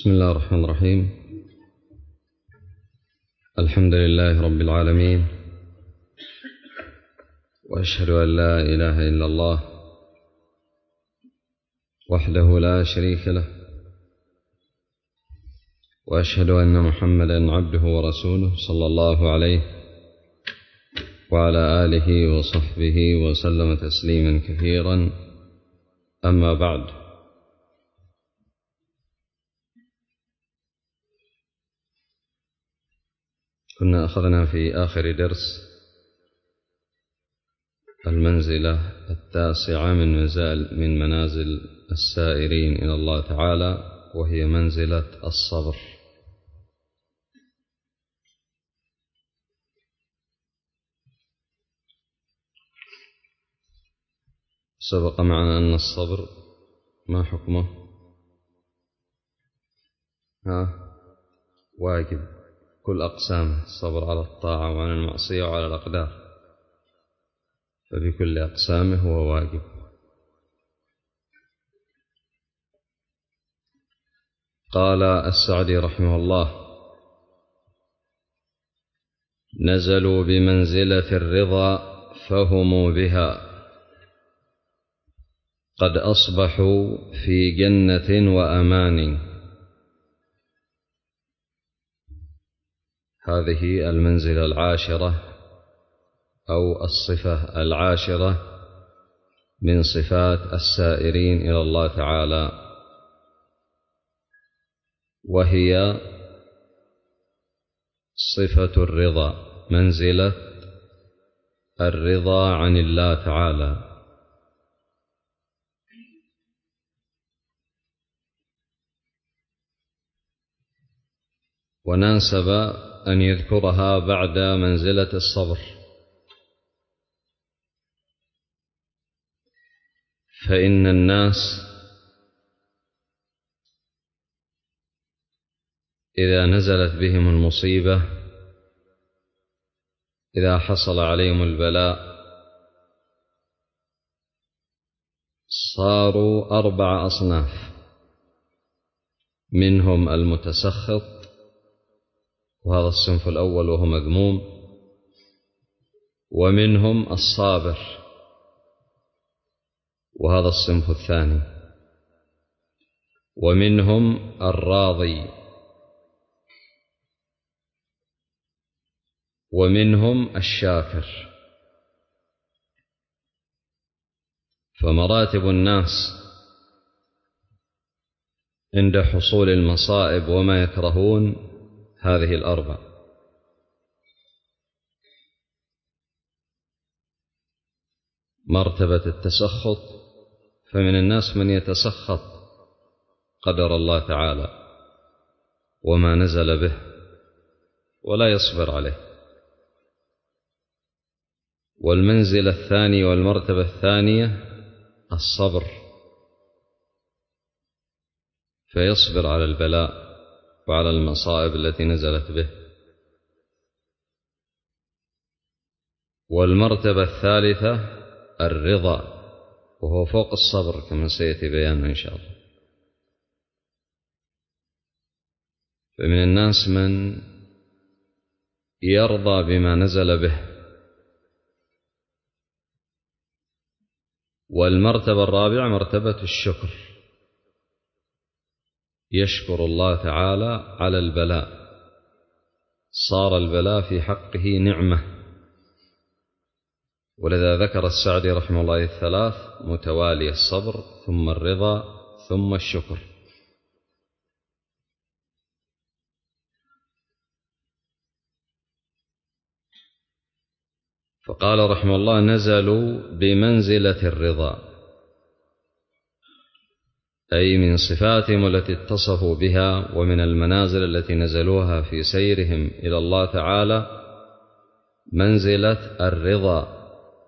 بسم الله الرحمن الرحيم. الحمد لله رب العالمين، وأشهد أن لا إله إلا الله وحده لا شريك له، وأشهد أن محمدا عبده ورسوله صلى الله عليه وعلى آله وصحبه وسلم تسليما كثيرا. أما بعد، كنا أخذنا في آخر درس المنزلة 9 من منازل السائرين إلى الله تعالى، وهي منزلة الصبر. سبق معنا أن الصبر ما حكمه؟ واجب كل أقسامه، الصبر على الطاعة وعن المعصية وعلى الأقدار، فبكل أقسامه هو واجب. قال السعدي رحمه الله: نزلوا بمنزلة الرضا فهموا بها، قد أصبحوا في جنة وأمان. هذه المنزلة العاشرة أو الصفة العاشرة من صفات السائرين إلى الله تعالى، وهي صفة الرضا، منزلة الرضا عن الله تعالى. وناسب أن يذكرها بعد منزلة الصبر، فإن الناس إذا نزلت بهم المصيبة، إذا حصل عليهم البلاء، صاروا 4 أصناف: منهم المتسخط، وهذا الصنف الأول وهو مذموم، ومنهم الصابر، وهذا الصنف الثاني، ومنهم الراضي، ومنهم الشاكر. فمراتب الناس عند حصول المصائب وما يكرهون هذه ال4: مرتبة التسخط، فمن الناس من يتسخط قدر الله تعالى وما نزل به ولا يصبر عليه. والمنزلة الثانية والمرتبة الثانية الصبر، فيصبر على البلاء وعلى المصائب التي نزلت به. والمرتبة الثالثة الرضا، وهو فوق الصبر كما سيأتي بيانه إن شاء الله. فمن الناس من يرضى بما نزل به. والمرتبة الرابعة مرتبة الشكر، يشكر الله تعالى على البلاء، صار البلاء في حقه نعمة. ولذا ذكر السعدي رحمه الله 3 متوالية: الصبر، ثم الرضا، ثم الشكر. فقال رحمه الله: نزلوا بمنزلة الرضا، أي من صفاتهم التي اتصفوا بها، ومن المنازل التي نزلوها في سيرهم إلى الله تعالى منزلة الرضا،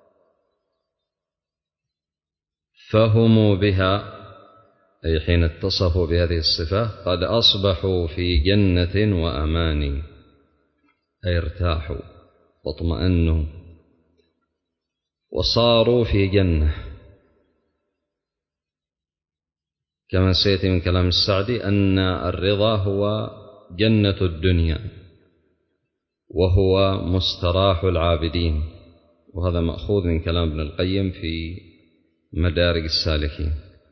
فهموا بها، أي حين اتصفوا بهذه الصفة قد أصبحوا في جنة وأمان، أي ارتاحوا واطمأنوا وصاروا في جنة. كما سيأتي من كلام السعدي أن الرضا هو جنة الدنيا وهو مستراح العابدين، وهذا مأخوذ من كلام ابن القيم في مدارج السالكين.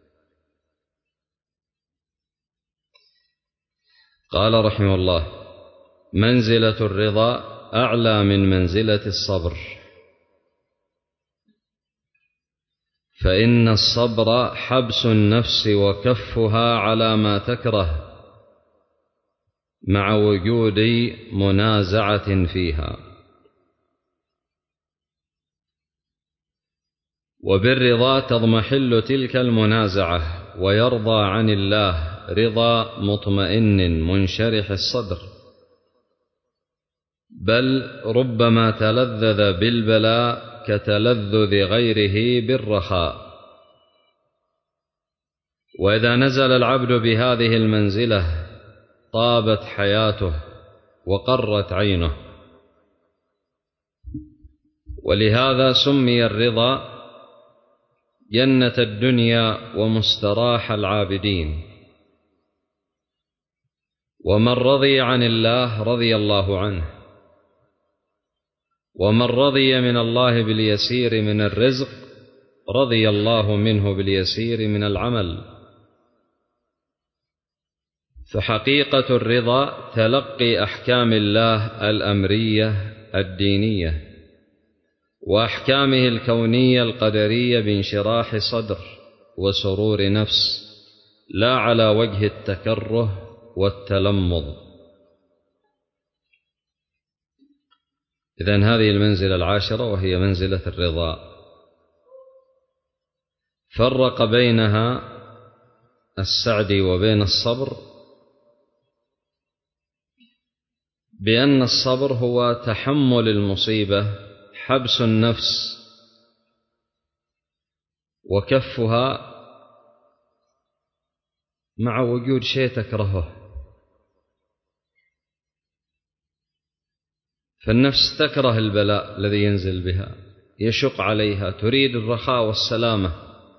قال رحمه الله: منزلة الرضا أعلى من منزلة الصبر، فإن الصبر حبس النفس وكفها على ما تكره مع وجود منازعة فيها، وبالرضا تضمحل تلك المنازعة ويرضى عن الله رضا مطمئن منشرح الصدر، بل ربما تلذذ بالبلاء كتلذذ غيره بالرخاء. وإذا نزل العبد بهذه المنزلة طابت حياته وقرت عينه، ولهذا سمي الرضا جنة الدنيا ومستراح العابدين. ومن رضي عن الله رضي الله عنه، ومن رضي من الله باليسير من الرزق رضي الله منه باليسير من العمل. فحقيقة الرضا تلقي أحكام الله الأمرية الدينية وأحكامه الكونية القدرية بانشراح صدر وسرور نفس، لا على وجه التكره والتلمض. إذن هذه المنزلة العاشرة وهي منزلة الرضا، فرق بينها السعدي وبين الصبر بأن الصبر هو تحمل المصيبة، حبس النفس وكفها مع وجود شيء تكرهه. فالنفس تكره البلاء الذي ينزل بها، يشق عليها، تريد الرخاء والسلامة،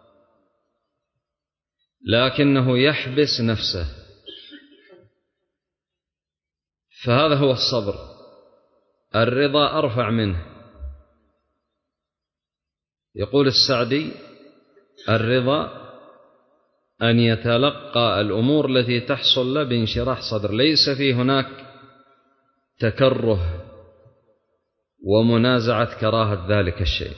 لكنه يحبس نفسه. فهذا هو الصبر. الرضا أرفع منه. يقول السعدي: الرضا أن يتلقى الأمور التي تحصل له بانشراح صدر، ليس في هناك تكره ومنازعة كراهة ذلك الشيء،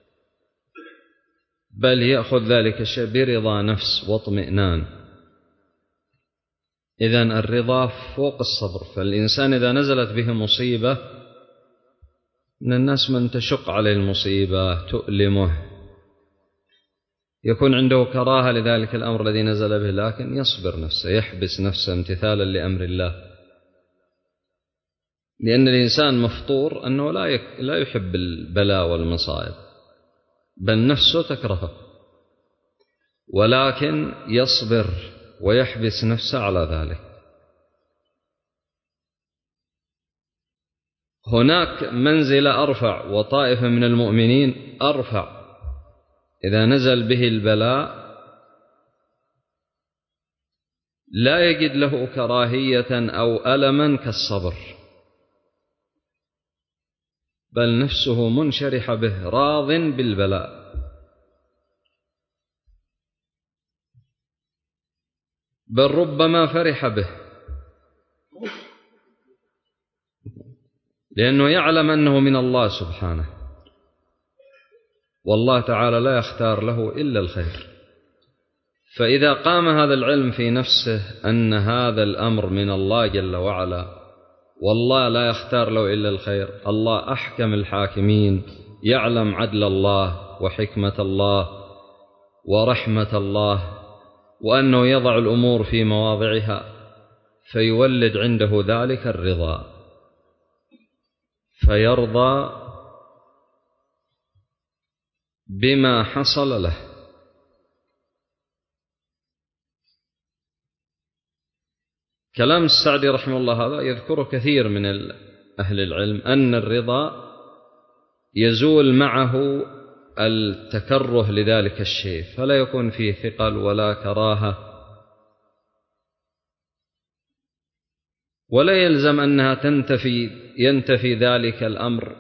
بل يأخذ ذلك الشيء برضا نفس واطمئنان. إذن الرضا فوق الصبر. فالإنسان إذا نزلت به مصيبة، من الناس من تشق عليه المصيبة تؤلمه، يكون عنده كراهة لذلك الأمر الذي نزل به، لكن يصبر نفسه، يحبس نفسه امتثالا لأمر الله. لأن الإنسان مفطور أنه لا يحب البلاء والمصائب، بل نفسه تكرهه، ولكن يصبر ويحبس نفسه على ذلك. هناك منزلة أرفع، وطائفة من المؤمنين أرفع، إذا نزل به البلاء لا يجد له كراهية أو ألما كالصبر، بل نفسه منشرحة به، راض بالبلاء. بل ربما فرح به، لأنه يعلم أنه من الله سبحانه، والله تعالى لا يختار له إلا الخير. فإذا قام هذا العلم في نفسه أن هذا الأمر من الله جل وعلا، والله لا يختار له إلا الخير، الله أحكم الحاكمين، يعلم عدل الله وحكمة الله ورحمة الله، وأنه يضع الأمور في مواضعها، فيولد عنده ذلك الرضا، فيرضى بما حصل له. كلام السعدي رحمه الله هذا يذكر كثير من أهل العلم، أن الرضا يزول معه التكره لذلك الشيء، فلا يكون فيه ثقل ولا كراهة ولا يلزم أنها ينتفي ذلك الأمر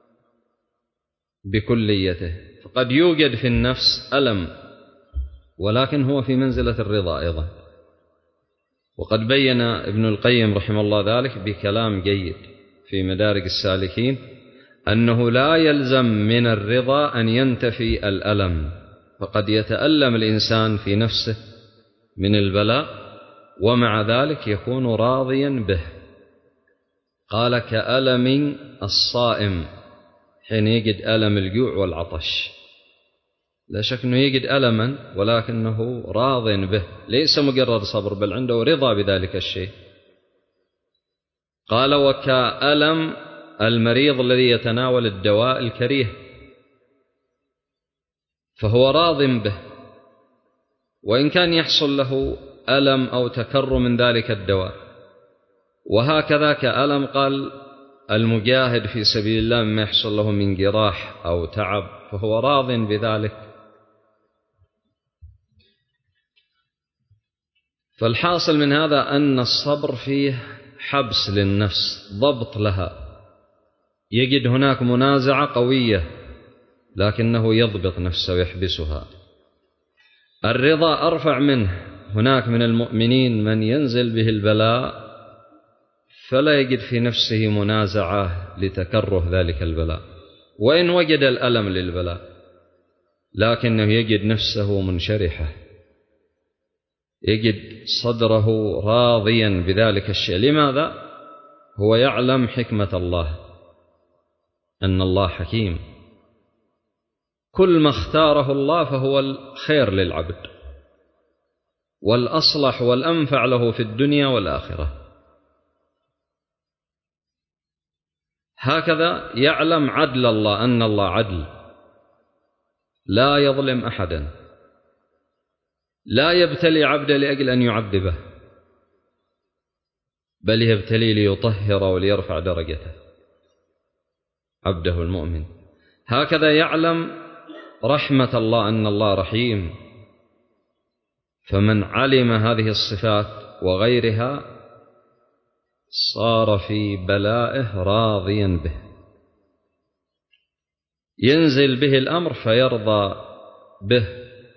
بكليته، فقد يوجد في النفس ألم ولكن هو في منزلة الرضا أيضا. وقد بين ابن القيم رحمه الله ذلك بكلام جيد في مدارج السالكين أنه لا يلزم من الرضا أن ينتفي الألم، فقد يتألم الإنسان في نفسه من البلاء ومع ذلك يكون راضيا به. قال كألم الصائم حين يجد ألم الجوع والعطش، لا شك أنه يجد ألما ولكنه راض به، ليس مجرد صبر بل عنده رضا بذلك الشيء. قال وكألم المريض الذي يتناول الدواء الكريه، فهو راض به وإن كان يحصل له ألم أو تكر من ذلك الدواء. وهكذا كألم قال المجاهد في سبيل الله مما يحصل له من جراح أو تعب فهو راض بذلك. فالحاصل من هذا أن الصبر فيه حبس للنفس، ضبط لها، يجد هناك منازعة قوية لكنه يضبط نفسه ويحبسها. الرضا أرفع منه، هناك من المؤمنين من ينزل به البلاء فلا يجد في نفسه منازعة لتكره ذلك البلاء، وإن وجد الألم للبلاء لكنه يجد نفسه منشرحة، يجد صدره راضيا بذلك الشيء. لماذا؟ هو يعلم حكمة الله، أن الله حكيم، كل ما اختاره الله فهو الخير للعبد والأصلح والأنفع له في الدنيا والآخرة. هكذا يعلم عدل الله، أن الله عدل لا يظلم أحدا، لا يبتلي عبده لأجل أن يعذبه بل يبتلي ليطهر وليرفع درجته عبده المؤمن. هكذا يعلم رحمة الله، أن الله رحيم، فمن علم هذه الصفات وغيرها صار في بلائه راضيا به، ينزل به الأمر فيرضى به،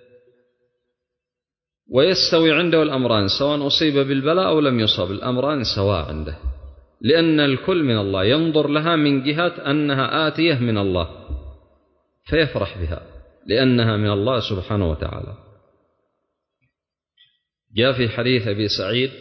ويستوي عنده الأمران سواء أصيب بالبلاء أو لم يصب، الأمران سواء عنده، لأن الكل من الله، ينظر لها من جهة أنها آتية من الله فيفرح بها لأنها من الله سبحانه وتعالى. جاء في حديث أبي سعيد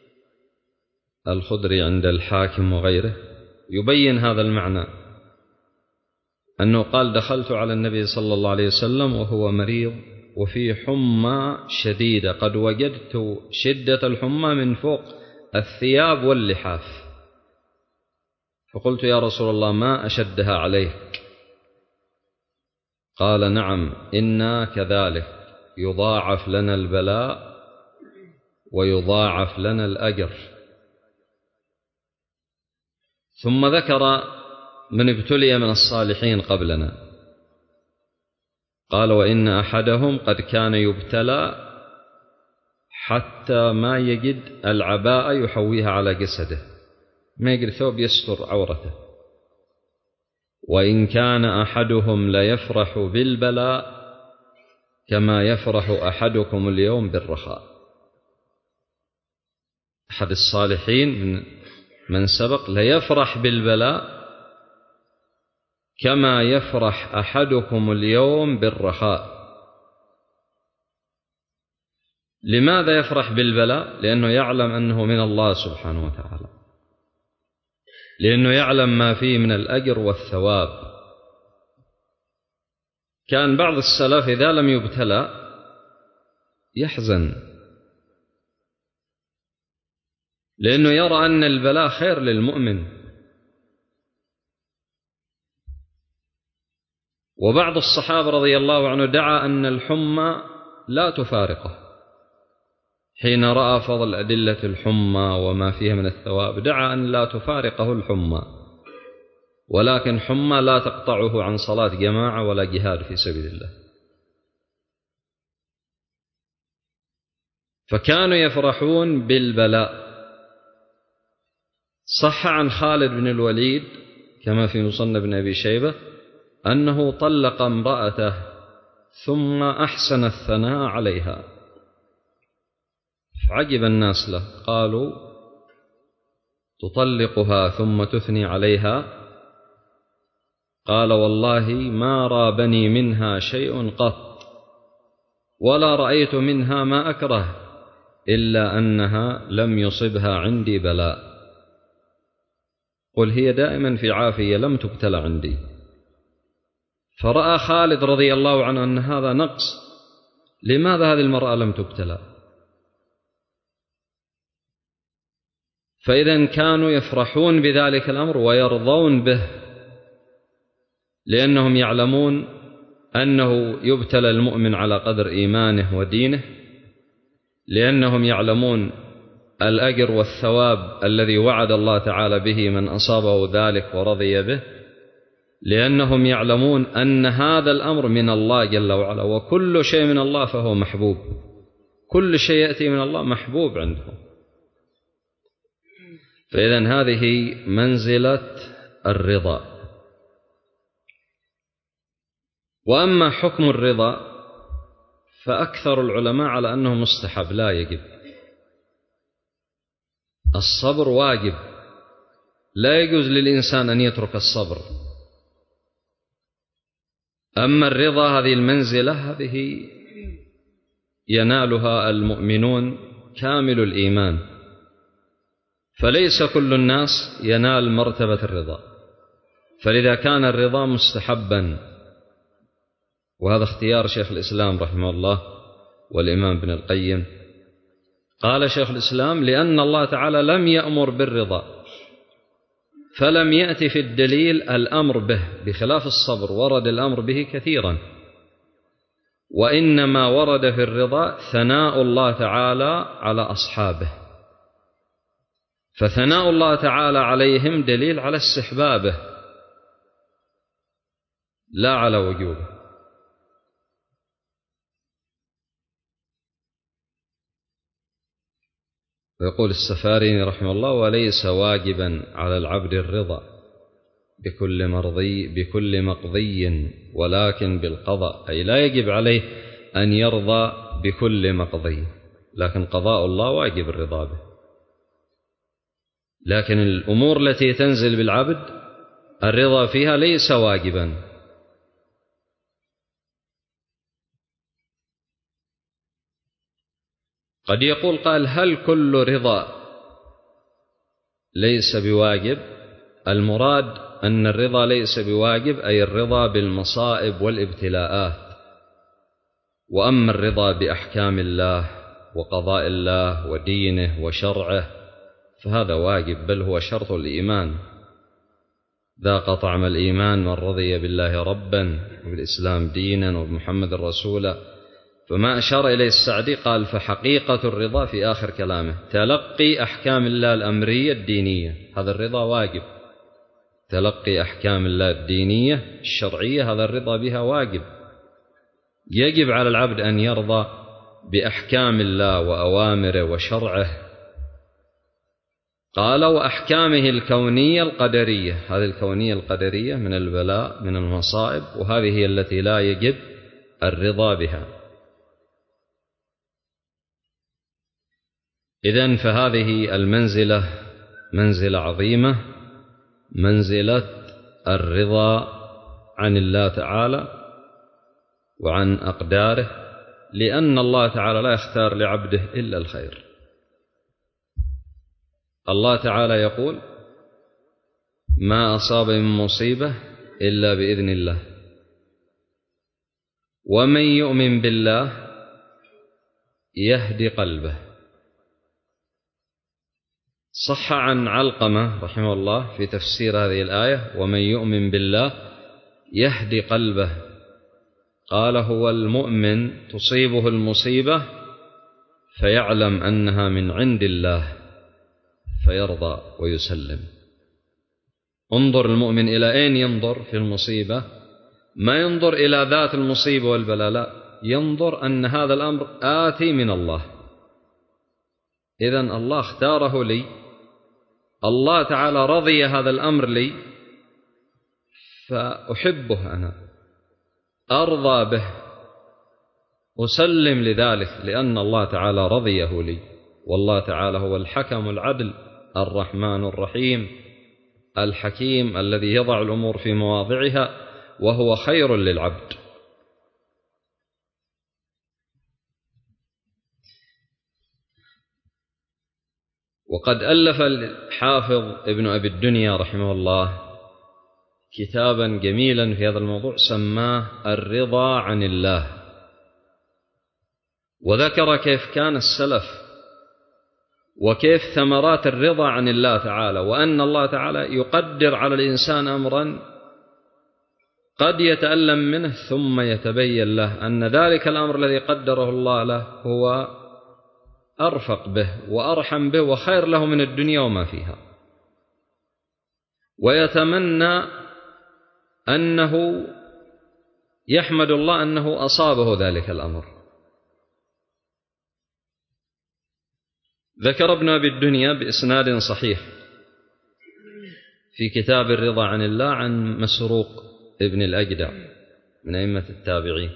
الخدري عند الحاكم وغيره يبين هذا المعنى، أنه قال دخلت على النبي صلى الله عليه وسلم وهو مريض وفي حمى شديدة، قد وجدت شدة الحمى من فوق الثياب واللحاف، فقلت يا رسول الله ما أشدها عليك؟ قال نعم إنا كذلك يضاعف لنا البلاء ويضاعف لنا الأجر. ثم ذكر من ابتلي من الصالحين قبلنا، قال وإن أحدهم قد كان يبتلى حتى ما يجد العباءة يحويها على جسده، ما يجد ثوب يستر عورته. وإن كان أحدهم ليفرح بالبلاء كما يفرح أحدكم اليوم بالرخاء. أحد الصالحين من سبق ليفرح بالبلاء كما يفرح أحدكم اليوم بالرخاء. لماذا يفرح بالبلاء؟ لأنه يعلم أنه من الله سبحانه وتعالى، لأنه يعلم ما فيه من الأجر والثواب. كان بعض السلف إذا لم يبتلى يحزن، لأنه يرى أن البلاء خير للمؤمن. وبعض الصحابة رضي الله عنه دعا أن الحمى لا تفارقه، حين رأى فضل أدلة الحمى وما فيها من الثواب دعا أن لا تفارقه الحمى، ولكن حمى لا تقطعه عن صلاة جماعة ولا جهاد في سبيل الله. فكانوا يفرحون بالبلاء صح عن خالد بن الوليد كما في مصنف بن أبي شيبة أنه طلق امرأته ثم أحسن الثناء عليها، فعجب الناس له، قالوا: تطلقها ثم تثني عليها؟ قال: والله ما رابني منها شيء قط، ولا رأيت منها ما أكره، إلا أنها لم يصبها عندي بلاء، قل هي دائما في عافية لم تبتلى عندي. فرأى خالد رضي الله عنه أن هذا نقص، لماذا هذه المرأة لم تبتلى؟ فإذا كانوا يفرحون بذلك الأمر ويرضون به، لأنهم يعلمون أنه يبتلى المؤمن على قدر إيمانه ودينه، لأنهم يعلمون الأجر والثواب الذي وعد الله تعالى به من أصابه ذلك ورضي به، لأنهم يعلمون أن هذا الأمر من الله جل وعلا، وكل شيء من الله فهو محبوب، كل شيء يأتي من الله محبوب عندهم. فإذن هذه منزلة الرضا. وأما حكم الرضا فأكثر العلماء على أنه مستحب لا يجب. الصبر واجب، لا يجوز للإنسان أن يترك الصبر. أما الرضا هذه المنزلة هذه ينالها المؤمنون كامل الإيمان، فليس كل الناس ينال مرتبة الرضا، فلذا كان الرضا مستحبا، وهذا اختيار شيخ الإسلام رحمه الله والإمام ابن القيم. قال شيخ الإسلام: لأن الله تعالى لم يأمر بالرضا، فلم يأتي في الدليل الأمر به، بخلاف الصبر ورد الأمر به كثيرا، وإنما ورد في الرضا ثناء الله تعالى على أصحابه، فثناء الله تعالى عليهم دليل على استحبابه لا على وجوبه. ويقول السفاريني رحمه الله: وليس واجبا على العبد الرضا بكل مقضي ولكن بالقضاء، أي لا يجب عليه أن يرضى بكل مقضي، لكن قضاء الله واجب الرضا به. لكن الأمور التي تنزل بالعبد الرضا فيها ليس واجبا. قد يقول قال: هل كل رضا ليس بواجب؟ المراد أن الرضا ليس بواجب أي الرضا بالمصائب والابتلاءات، وأما الرضا بأحكام الله وقضاء الله ودينه وشرعه فهذا واجب، بل هو شرط الإيمان. ذاق طعم الإيمان من رضي بالله ربا وبالإسلام دينا وبمحمد رسولا. فما أشار إليه السعدي قال: فحقيقة الرضا في آخر كلامه تلقي أحكام الله الأمرية الدينية، هذا الرضا واجب. تلقي أحكام الله الدينية الشرعية هذا الرضا بها واجب، يجب على العبد أن يرضى بأحكام الله وأوامره وشرعه. قال: وأحكامه الكونية القدرية، هذه الكونية القدرية من البلاء من المصائب، وهذه هي التي لا يجب الرضا بها. إذن فهذه المنزلة منزلة عظيمة، منزلة الرضا عن الله تعالى وعن أقداره، لأن الله تعالى لا يختار لعبده إلا الخير. الله تعالى يقول: ما أصاب من مصيبة إلا بإذن الله، ومن يؤمن بالله يهدي قلبه. صح عن علقمة رحمه الله في تفسير هذه الآية: ومن يؤمن بالله يهدي قلبه، قال: هو المؤمن تصيبه المصيبة فيعلم أنها من عند الله فيرضى ويسلم. انظر المؤمن إلى أين ينظر في المصيبة، ما ينظر إلى ذات المصيبة والبلاء، لا، ينظر أن هذا الأمر آتي من الله، إذن الله اختاره لي الله تعالى رضي هذا الأمر لي فأحبه، أنا أرضى به، أسلم لذلك لأن الله تعالى رضيه لي. والله تعالى هو الحكم العدل الرحمن الرحيم الحكيم الذي يضع الأمور في مواضعها، وهو خير للعبد. وقد ألف الحافظ ابن أبي الدنيا رحمه الله كتابا جميلا في هذا الموضوع سماه الرضا عن الله، وذكر كيف كان السلف وكيف ثمرات الرضا عن الله تعالى، وأن الله تعالى يقدر على الإنسان أمرا قد يتألم منه ثم يتبين له أن ذلك الأمر الذي قدره الله له هو أرفق به وأرحم به وخير له من الدنيا وما فيها، ويتمنى أنه يحمد الله أنه أصابه ذلك الأمر. ذكر ابن أبي الدنيا بإسناد صحيح في كتاب الرضا عن الله عن مسروق ابن الأجدع من أئمة التابعين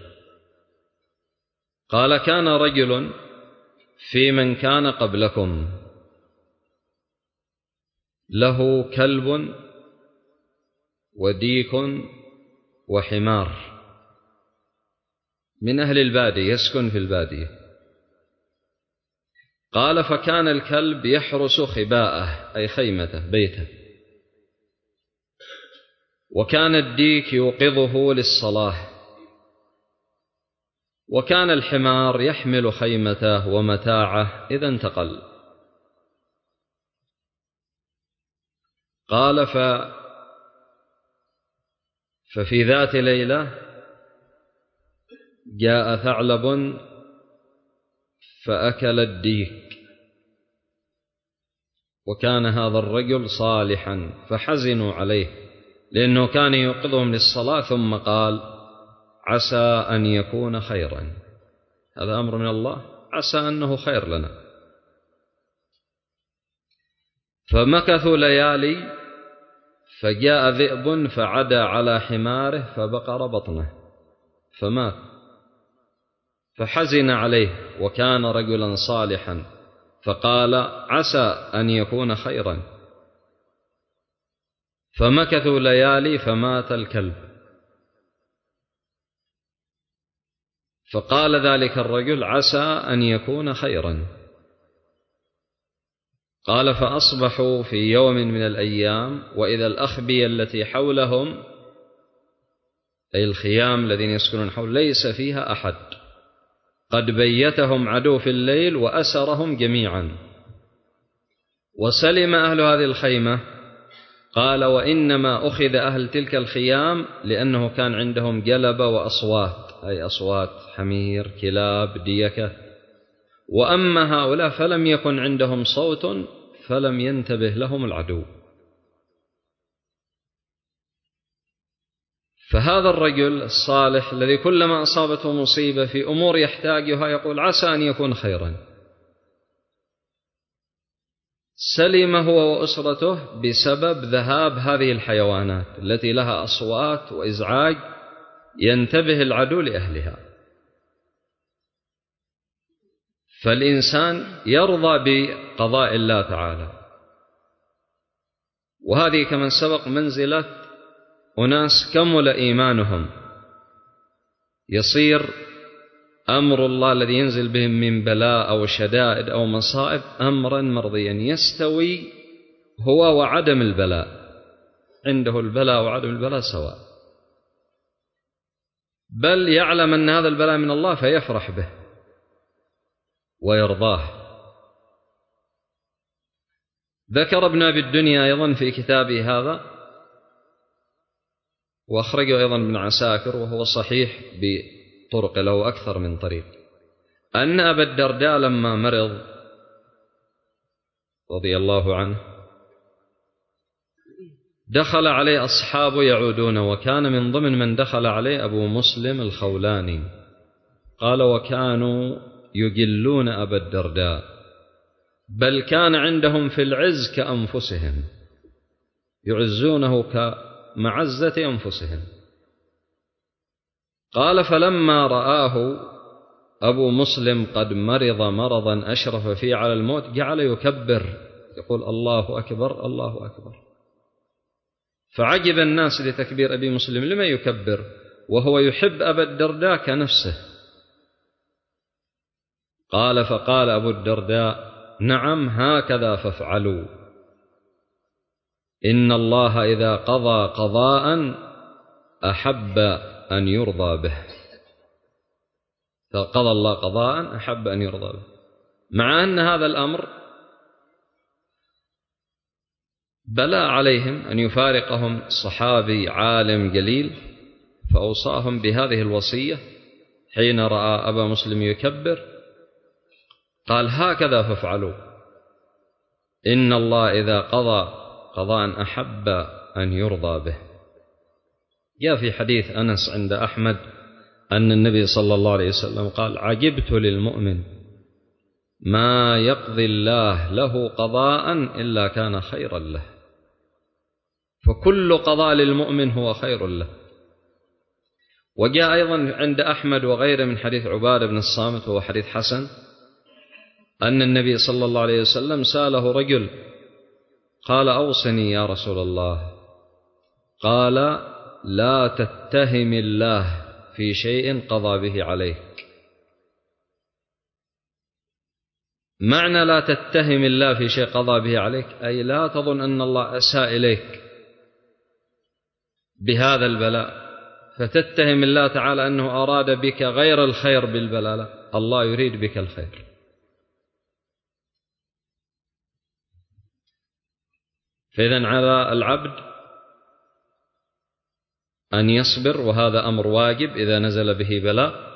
قال: كان رجل في من كان قبلكم له كلب وديك وحمار، من أهل البادية يسكن في البادية. قال: فكان الكلب يحرس خباءه أي خيمته بيته، وكان الديك يوقظه للصلاة، وكان الحمار يحمل خيمته ومتاعه إذا انتقل. قال: ففي ذات ليلة جاء ثعلب فأكل الديك، وكان هذا الرجل صالحا فحزنوا عليه لأنه كان يوقظهم للصلاة، ثم قال: عسى أن يكون خيرا، هذا أمر من الله، عسى أنه خير لنا. فمكثوا ليالي، فجاء ذئب فعدى على حماره فبقر بطنه فمات، فحزن عليه وكان رجلا صالحا، فقال: عسى أن يكون خيرا. فمكثوا ليالي فمات الكلب، فقال ذلك الرجل: عسى أن يكون خيرا. قال: فأصبحوا في يوم من الأيام وإذا الأخبية التي حولهم أي الخيام الذين يسكنون حول ليس فيها أحد، قد بيتهم عدو في الليل وأسرهم جميعا، وسلم أهل هذه الخيمة. قال: وإنما أخذ أهل تلك الخيام لأنه كان عندهم جلبة وأصوات أي أصوات حمير كلاب ديكة، وأما هؤلاء فلم يكن عندهم صوت فلم ينتبه لهم العدو. فهذا الرجل الصالح الذي كلما أصابته مصيبة في أمور يحتاجها يقول: عسى أن يكون خيرا، سلم هو وأسرته بسبب ذهاب هذه الحيوانات التي لها أصوات وإزعاج ينتبه العدو لأهلها. فالإنسان يرضى بقضاء الله تعالى، وهذه كمن سبق منزلة أناس كمل إيمانهم، يصير أمر الله الذي ينزل بهم من بلاء أو شدائد أو مصائب أمرا مرضيا، يستوي هو وعدم البلاء، عنده البلاء وعدم البلاء سواء، بل يعلم أن هذا البلاء من الله فيفرح به ويرضاه. ذكر ابن أبي الدنيا أيضا في كتابه هذا، وأخرجه أيضا ابن عساكر وهو صحيح بطرق له أكثر من طريق، أن أبا الدرداء لما مرض رضي الله عنه دخل عليه أصحاب يعودون، وكان من ضمن من دخل عليه أبو مسلم الخولاني. قال: وكانوا يجلون أبا الدرداء بل كان عندهم في العز كأنفسهم، يعزونه كمعزة أنفسهم. قال فلما رآه أبو مسلم قد مرض مرضا أشرف فيه على الموت جعل يكبر يقول الله أكبر الله أكبر. فعجب الناس لتكبير أبي مسلم، لما يكبر وهو يحب أبا الدرداء كنفسه؟ قال فقال أبو الدرداء نعم هكذا فافعلوا، إن الله إذا قضى قضاء أحب أن يرضى به. فقضى الله قضاء أحب أن يرضى به، مع أن هذا الأمر بلاء عليهم أن يفارقهم صحابي عالم جليل، فأوصاهم بهذه الوصية حين رأى أبا مسلم يكبر قال هكذا فافعلوا، إن الله إذا قضى قضاء أحب أن يرضى به. جاء في حديث أنس عند أحمد أن النبي صلى الله عليه وسلم قال عجبت للمؤمن ما يقضي الله له قضاء إلا كان خيرا له. فكل قضاء للمؤمن هو خير له. وجاء أيضا عند أحمد وغيره من حديث عبادة بن الصامت وهو حديث حسن أن النبي صلى الله عليه وسلم سأله رجل قال أوصني يا رسول الله، قال لا تتهم الله في شيء قضى به عليك. معنى لا تتهم الله في شيء قضى به عليك أي لا تظن أن الله أساء إليك بهذا البلاء فتتهم الله تعالى أنه أراد بك غير الخير بالبلاء، لا، الله يريد بك الخير. فإذن على العبد أن يصبر، وهذا أمر واجب إذا نزل به بلاء،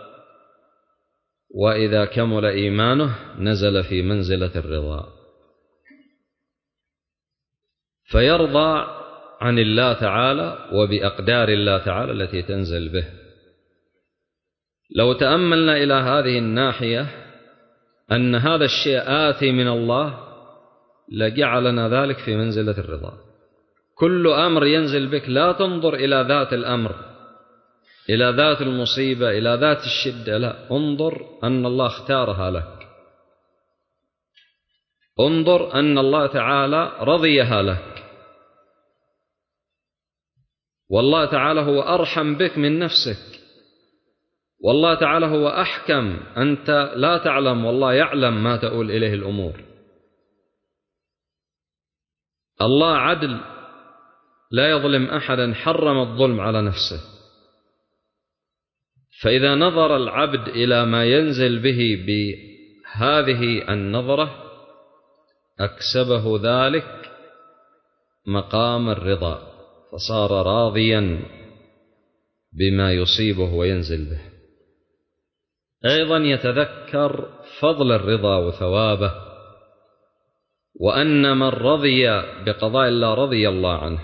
وإذا كمل إيمانه نزل في منزلة الرضا، فيرضى عن الله تعالى وبأقدار الله تعالى التي تنزل به. لو تأملنا إلى هذه الناحية أن هذا الشيء آتي من الله لجعلنا ذلك في منزلة الرضا. كل أمر ينزل بك لا تنظر إلى ذات الأمر، إلى ذات المصيبة، إلى ذات الشدة، لا، انظر أن الله اختارها لك، انظر أن الله تعالى رضيها لك، والله تعالى هو أرحم بك من نفسك، والله تعالى هو أحكم، أنت لا تعلم والله يعلم ما تؤول إليه الأمور. الله عدل لا يظلم أحدا، حرم الظلم على نفسه. فإذا نظر العبد إلى ما ينزل به بهذه النظرة أكسبه ذلك مقام الرضا، فصار راضيا بما يصيبه وينزل به. أيضا يتذكر فضل الرضا وثوابه، وأن من رضي بقضاء الله رضي الله عنه.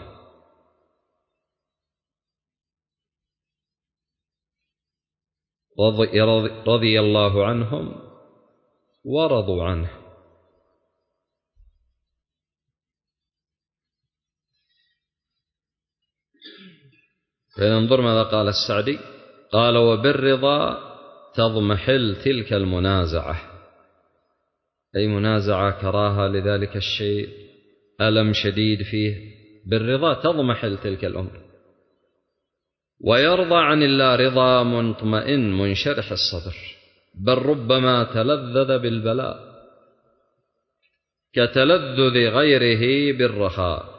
رضي الله عنهم ورضوا عنه. فننظر ماذا قال السعدي، قال وبالرضا تضمحل تلك المنازعة، أي منازعة كراهة لذلك الشيء، ألم شديد فيه، بالرضا تضمحل تلك الأمر. ويرضى عن الله رضا مطمئن منشرح الصدر، بل ربما تلذذ بالبلاء كتلذذ غيره بالرخاء.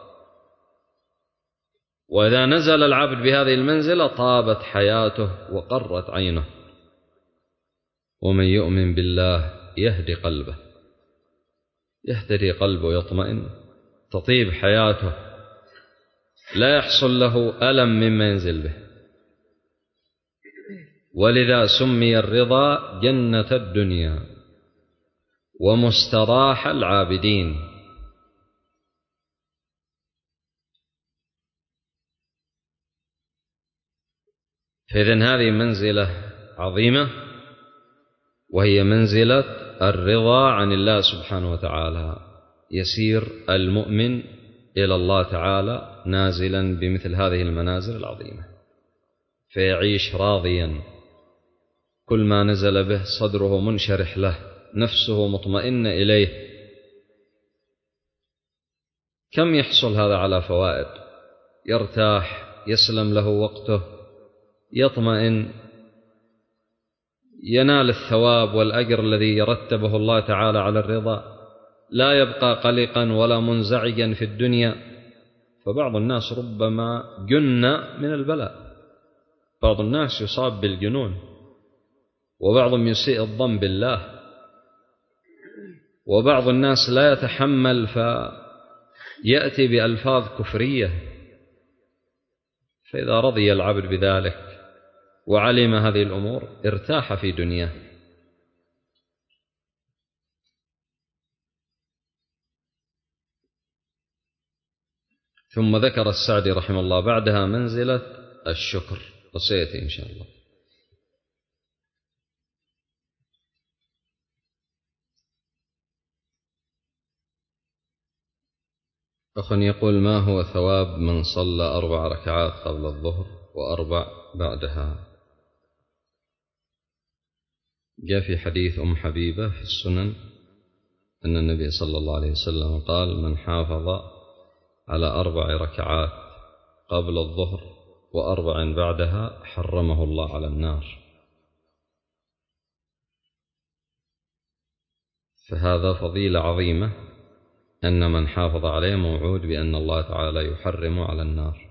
وإذا نزل العبد بهذه المنزلة طابت حياته وقرت عينه. ومن يؤمن بالله يهدي قلبه، يهتدي قلبه يطمئن، تطيب حياته، لا يحصل له ألم مما ينزل به. ولذا سمي الرضا جنة الدنيا ومستراح العابدين. فإذن هذه منزلة عظيمة، وهي منزلة الرضا عن الله سبحانه وتعالى، يسير المؤمن إلى الله تعالى نازلا بمثل هذه المنازل العظيمة، فيعيش راضيا، كل ما نزل به صدره منشرح له، نفسه مطمئنة إليه. كم يحصل هذا على فوائد، يرتاح، يسلم له وقته، يطمئن، ينال الثواب والأجر الذي يرتبه الله تعالى على الرضا، لا يبقى قلقا ولا منزعجا في الدنيا. فبعض الناس ربما جن من البلاء، بعض الناس يصاب بالجنون، وبعضهم يسيء الظن بالله، وبعض الناس لا يتحمل فيأتي بألفاظ كفرية. فإذا رضي العبد بذلك وعلم هذه الأمور ارتاح في دنياه. ثم ذكر السعدي رحمه الله بعدها منزلة الشكر، وسيأتي إن شاء الله. أخ يقول: ما هو ثواب من صلى 4 ركعات قبل الظهر و4 بعدها؟ جاء في حديث أم حبيبة في السنن أن النبي صلى الله عليه وسلم قال: من حافظ على 4 ركعات قبل الظهر و4 بعدها حرمه الله على النار. فهذا فضيلة عظيمة، أن من حافظ عليه موعود بأن الله تعالى يحرم على النار.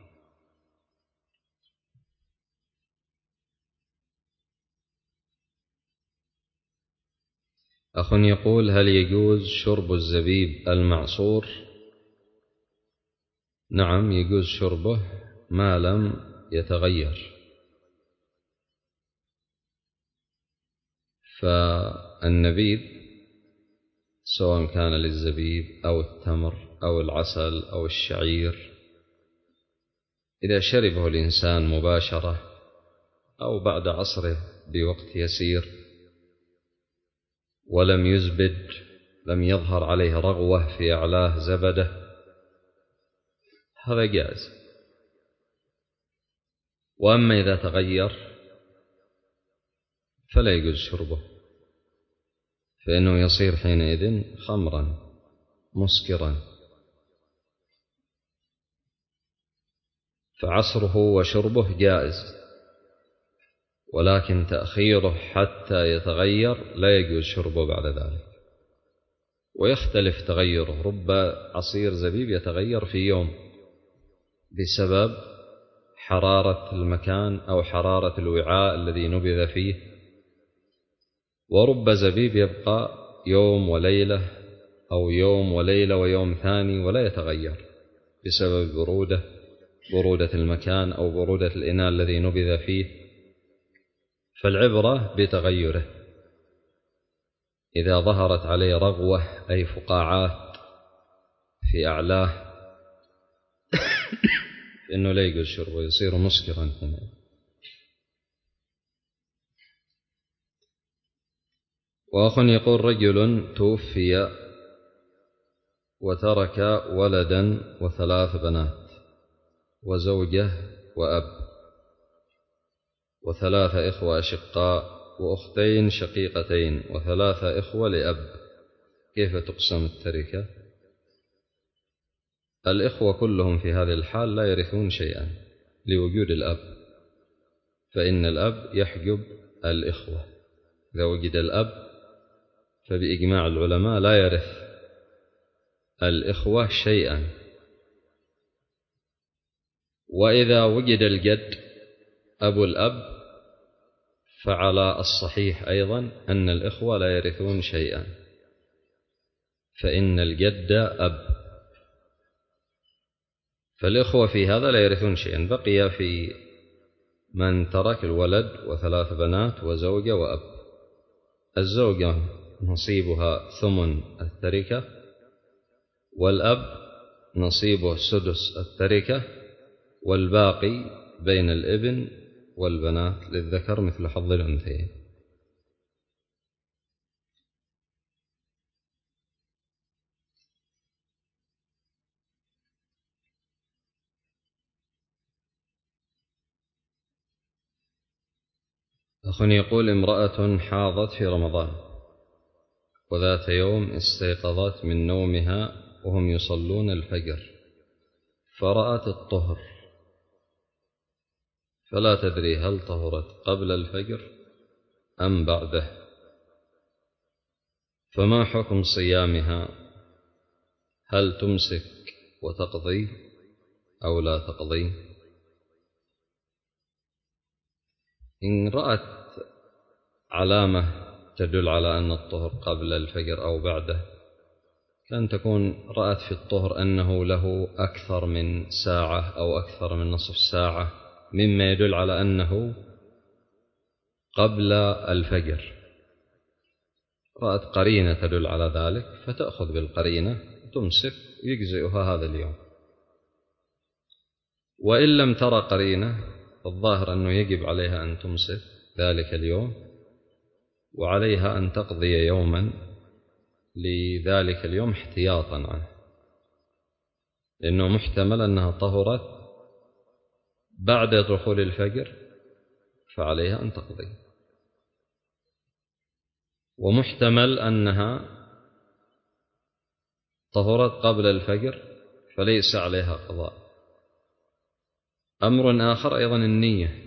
أخ يقول: هل يجوز شرب الزبيب المعصور؟ نعم، يجوز شربه ما لم يتغير. فالنبيذ سواء كان للزبيب أو التمر أو العسل أو الشعير، إذا شربه الإنسان مباشرة أو بعد عصره بوقت يسير ولم يزبد، لم يظهر عليه رغوة في أعلاه زبدة، هذا جائز. وأما إذا تغير فلا يجوز شربه، فإنه يصير حينئذ خمرا مسكرا. فعصره وشربه جائز، ولكن تأخيره حتى يتغير لا يجوز شربه بعد ذلك. ويختلف تغيره، رب عصير زبيب يتغير في يوم بسبب حرارة المكان أو حرارة الوعاء الذي نبذ فيه، ورب زبيب يبقى يوم وليلة أو يوم وليلة ويوم ثاني ولا يتغير بسبب برودة المكان أو برودة الإناء الذي نبذ فيه. فالعبرة بتغيره، إذا ظهرت عليه رغوة أي فقاعات في أعلاه إنه لا يجوز شربه، يصير مسكرا. وأخ يقول: رجل توفي وترك ولدا و3 بنات وزوجة وأب و3 إخوة أشقاء وأختين شقيقتين و3 إخوة لأب، كيف تقسم التركة؟ الإخوة كلهم في هذه الحال لا يرثون شيئا لوجود الأب، فإن الأب يحجب الإخوة. إذا وجد الأب فبإجماع العلماء لا يرث الإخوة شيئا. وإذا وجد الجد أبو الأب فعلى الصحيح أيضا أن الإخوة لا يرثون شيئا، فإن الجد أب، فالإخوة في هذا لا يرثون شيئا. بقي في من ترك الولد و3 بنات وزوجة وأب. الزوجة نصيبها 8 التركة، والأب نصيبه 1/6 التركة، والباقي بين الابن والبنات للذكر مثل حظ الأنثيين. أخ يقول: امرأة حاضت في رمضان وذات يوم استيقظت من نومها وهم يصلون الفجر فرأت الطهر، فلا تدري هل طهرت قبل الفجر أم بعده، فما حكم صيامها؟ هل تمسك وتقضي أو لا تقضي؟ إن رأت علامة تدل على أن الطهر قبل الفجر أو بعده، كان تكون رأت في الطهر أنه له أكثر من ساعة أو أكثر من نصف ساعة، مما يدل على أنه قبل الفجر. رأت قرينة تدل على ذلك فتأخذ بالقرينة تمسك يجزئها هذا اليوم. وإن لم ترى قرينة فالظاهر أنه يجب عليها أن تمسك ذلك اليوم، وعليها أن تقضي يوما لذلك اليوم احتياطا عنه، لأنه محتمل أنها طهرت بعد دخول الفجر فعليها أن تقضي، ومحتمل أنها طهرت قبل الفجر فليس عليها قضاء. أمر آخر أيضا النية،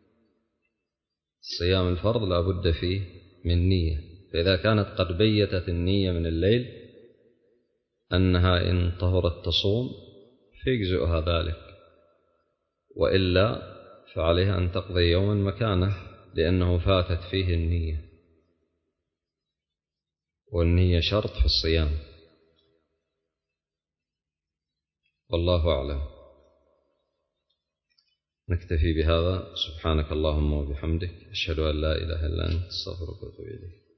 صيام الفرض لا بد فيه من نية، فإذا كانت قد بيتت النية من الليل أنها إن طهرت تصوم فيجزئها ذلك، وإلا فعليها أن تقضي يوما مكانه، لأنه فاتت فيه النية، والنية شرط في الصيام. والله أعلم. نكتفي بهذا. سبحانك اللهم وبحمدك، أشهد أن لا إله إلا أنت، أستغفرك وأتوب إليك.